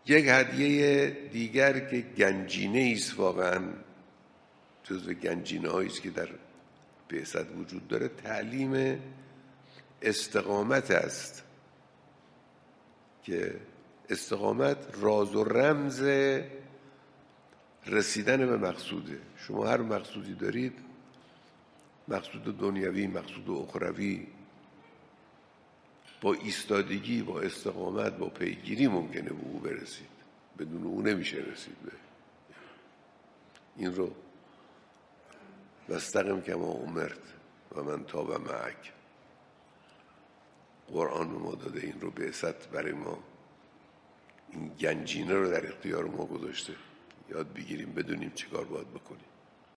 یک هدیه دیگر که گنجینه است، واقعا جزو گنجینه هایی است که در بعثت وجود داره، تعلیم استقامت است که استقامت راز و رمز رسیدن به مقصوده. شما هر مقصودی دارید، مقصود دنیوی، مقصود اخروی، با ایستادگی، با استقامت، با پیگیری ممکنه به او برسید، بدون او نمیشه رسید به این. رو واستقم کما امرت و من تاب معک، قرآن به ما داده، این رو بعثت برای ما این گنجینه رو در اختیار ما گذاشته، یاد بگیریم، بدونیم چیکار باید بکنیم.